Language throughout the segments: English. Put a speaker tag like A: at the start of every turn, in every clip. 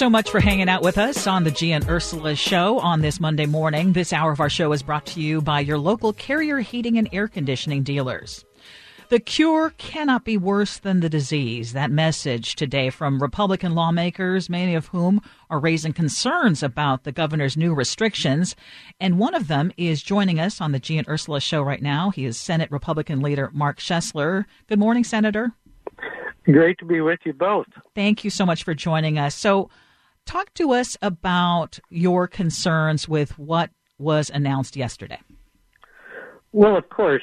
A: so much for hanging out with us on the G and Ursula Show on this Monday morning. This hour of our show is brought to you by your local Carrier Heating and Air Conditioning dealers. The cure cannot be worse than the disease. That message today from Republican lawmakers, many of whom are raising concerns about the governor's new restrictions. And one of them is joining us on the G and Ursula Show right now. He is Senate Republican leader Mark Schesler. Good morning, Senator.
B: Great to be with you both.
A: Thank you so much for joining us. So talk to us about your concerns with what was announced yesterday.
B: Well, of course,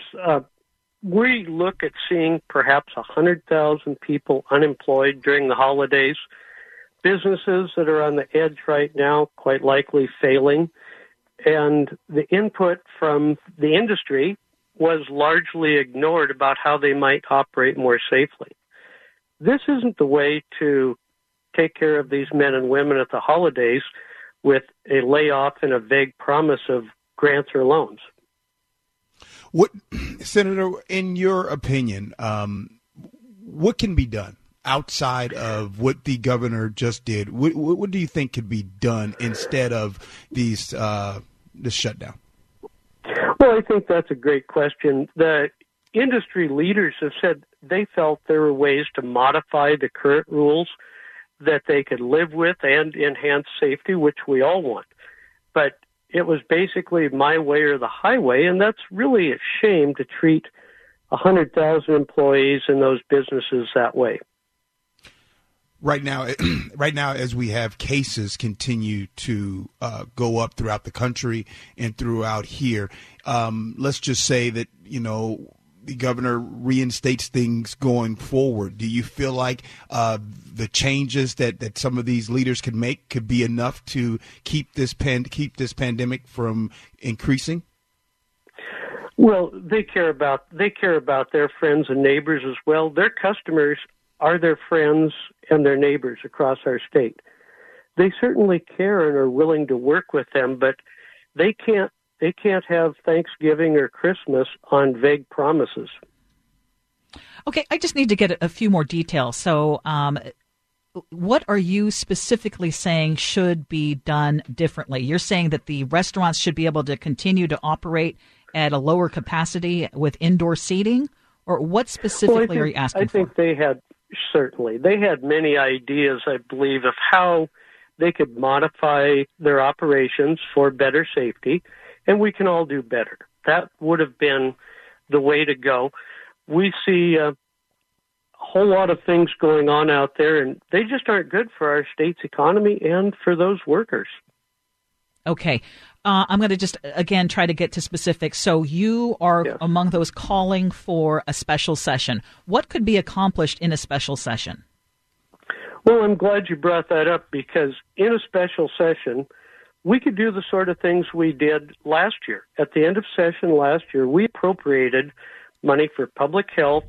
B: we look at seeing perhaps 100,000 people unemployed during the holidays, businesses that are on the edge right now, quite likely failing, and the input from the industry was largely ignored about how they might operate more safely. This isn't the way to take care of these men and women at the holidays with a layoff and a vague promise of grants or loans.
C: What, Senator, in your opinion, what can be done outside of what the governor just did? What do you think could be done instead of this shutdown?
B: Well, I think that's a great question. The industry leaders have said they felt there were ways to modify the current rules that they could live with and enhance safety, which we all want. But it was basically my way or the highway, and that's really a shame to treat 100,000 employees in those businesses that way.
C: Right now, as we have cases continue to go up throughout the country and throughout here, let's just say that, the governor reinstates things going forward. Do you feel like the changes that some of these leaders could make could be enough to keep this pandemic from increasing?
B: Well, they care about their friends and neighbors as well. Their customers are their friends and their neighbors across our state. They certainly care and are willing to work with them, but they can't have Thanksgiving or Christmas on vague promises.
A: Okay, I just need to get a few more details. So what are you specifically saying should be done differently? You're saying that the restaurants should be able to continue to operate at a lower capacity with indoor seating? Or what specifically are you asking for?
B: I think they had many ideas, I believe, of how they could modify their operations for better safety. And we can all do better. That would have been the way to go. We see a whole lot of things going on out there, and they just aren't good for our state's economy and for those workers.
A: Okay. I'm going to just, again, try to get to specifics. So you are among those calling for a special session. What could be accomplished in a special session?
B: Well, I'm glad you brought that up, because in a special session, we could do the sort of things we did last year. At the end of session last year, we appropriated money for public health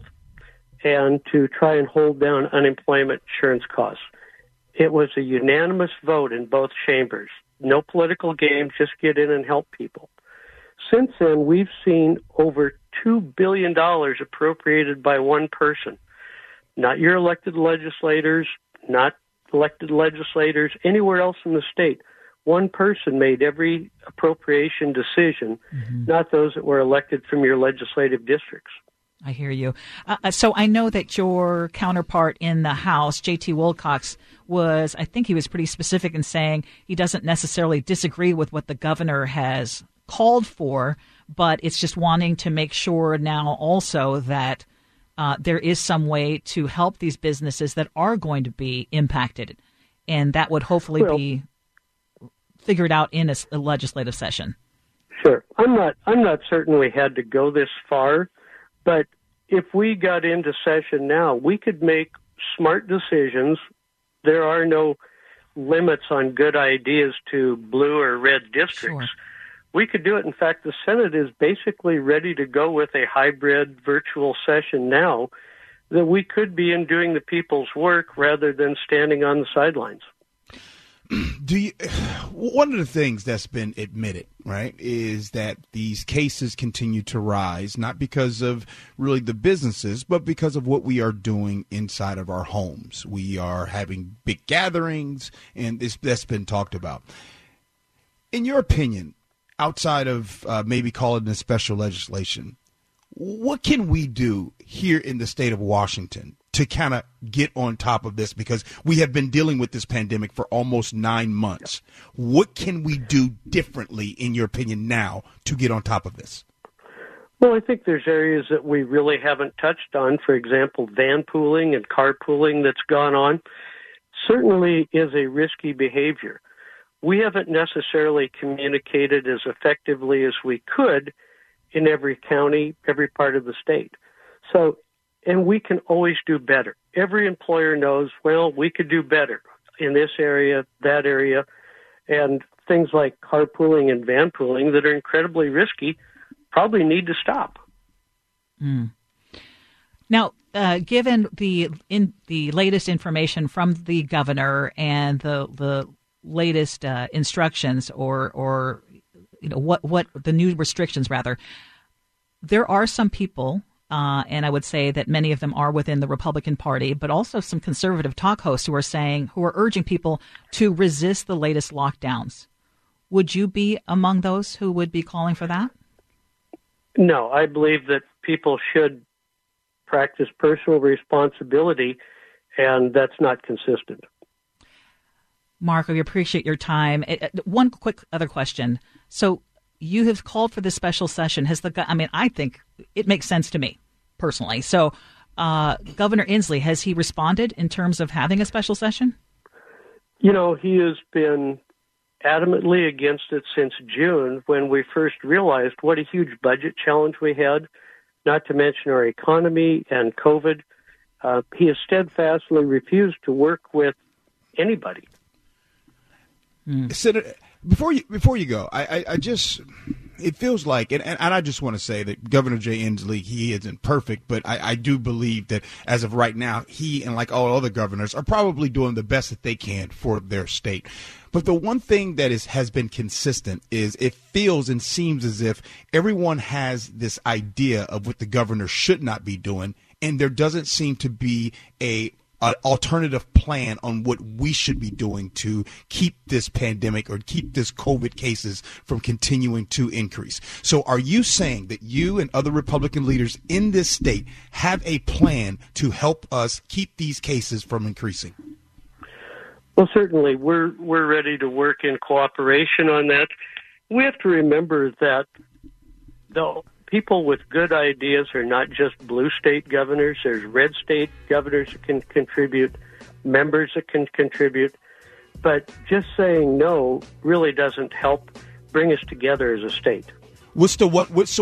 B: and to try and hold down unemployment insurance costs. It was a unanimous vote in both chambers. No political game, just get in and help people. Since then, we've seen over $2 billion appropriated by one person. Not your elected legislators, not elected legislators anywhere else in the state. One person made every appropriation decision, not those that were elected from your legislative districts.
A: I hear you. So I know that your counterpart in the House, J.T. Wilcox, I think he was pretty specific in saying he doesn't necessarily disagree with what the governor has called for, but it's just wanting to make sure now also that there is some way to help these businesses that are going to be impacted, and that would hopefully be figured out in a legislative session.
B: Sure. I'm not certain we had to go this far, but if we got into session now, we could make smart decisions. There are no limits on good ideas to blue or red districts. Sure. We could do it. In fact, the Senate is basically ready to go with a hybrid virtual session now, that we could be in doing the people's work rather than standing on the sidelines.
C: one of the things that's been admitted, right, is that these cases continue to rise, not because of really the businesses, but because of what we are doing inside of our homes. We are having big gatherings, and that's been talked about. In your opinion, outside of maybe calling this special legislation, what can we do here in the state of Washington to kind of get on top of this? Because we have been dealing with this pandemic for almost 9 months. What can we do differently, in your opinion, now to get on top of this?
B: Well, I think there's areas that we really haven't touched on. For example, van pooling and carpooling that's gone on certainly is a risky behavior. We haven't necessarily communicated as effectively as we could in every county, every part of the state. So, and we can always do better. Every employer knows, well, we could do better in this area, that area, and things like carpooling and van pooling that are incredibly risky probably need to stop.
A: Now, given the latest information from the governor and the latest instructions or what the new restrictions, rather, there are some people, and I would say that many of them are within the Republican Party, but also some conservative talk hosts who are urging people to resist the latest lockdowns. Would you be among those who would be calling for that?
B: No, I believe that people should practice personal responsibility, and that's not consistent.
A: Mark, we appreciate your time. One quick other question. So you have called for this special session. I think it makes sense to me personally. So Governor Inslee, has he responded in terms of having a special session?
B: He has been adamantly against it since June, when we first realized what a huge budget challenge we had, not to mention our economy and COVID. He has steadfastly refused to work with anybody.
C: Senator, before you go, I just, it feels like, and I just want to say that Governor Jay Inslee, he isn't perfect, but I do believe that as of right now, he and like all other governors are probably doing the best that they can for their state. But the one thing that has been consistent is it feels and seems as if everyone has this idea of what the governor should not be doing, and there doesn't seem to be an alternative plan on what we should be doing to keep this pandemic or keep this COVID cases from continuing to increase. So are you saying that you and other Republican leaders in this state have a plan to help us keep these cases from increasing?
B: Well, certainly, we're ready to work in cooperation on that. We have to remember that the people with good ideas are not just blue state governors. There's red state governors that can contribute, members that can contribute. But just saying no really doesn't help bring us together as a state. What's
C: that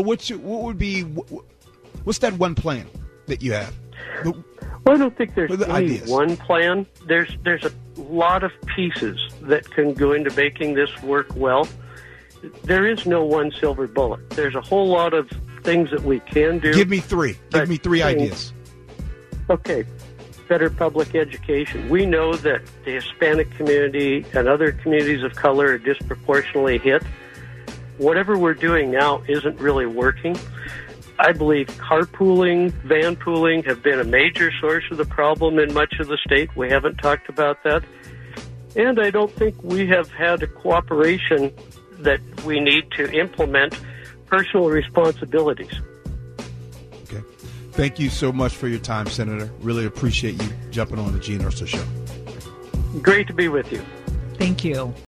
C: one plan that you have?
B: Well, I don't think there's any one plan. There's a lot of pieces that can go into making this work well. There is no one silver bullet. There's a whole lot of things that we can do.
C: Give me three. Give me three ideas.
B: Okay. Better public education. We know that the Hispanic community and other communities of color are disproportionately hit. Whatever we're doing now isn't really working. I believe carpooling, van pooling have been a major source of the problem in much of the state. We haven't talked about that. And I don't think we have had a cooperation that we need to implement personal responsibilities.
C: Okay. Thank you so much for your time, Senator. Really appreciate you jumping on the Gene Urso Show.
B: Great to be with you.
A: Thank you.